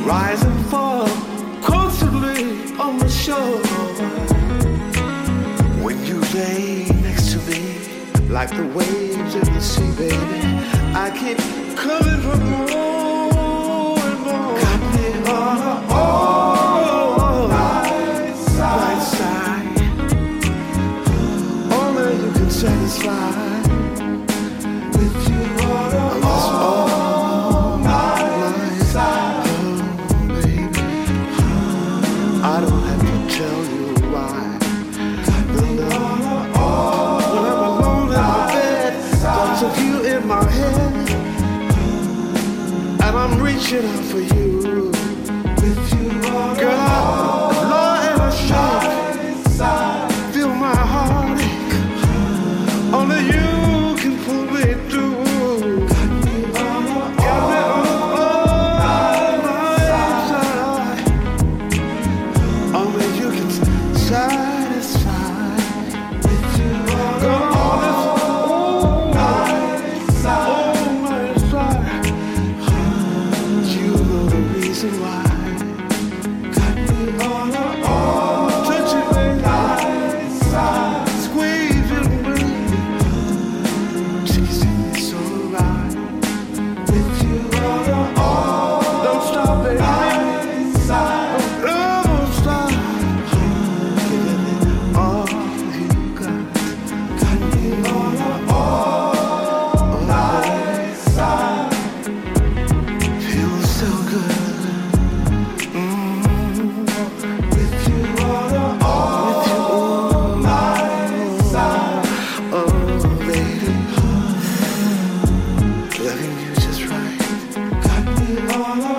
rise and fall constantly on the shore. When you lay next to me, like the waves of the sea, baby, I keep coming for more and more. Got me on the right side. Only you can satisfy. With you on the right side, oh, baby. I don't have to tell you why. When I'm alone in my bed, thoughts of you in my head, and I'm reaching out for you.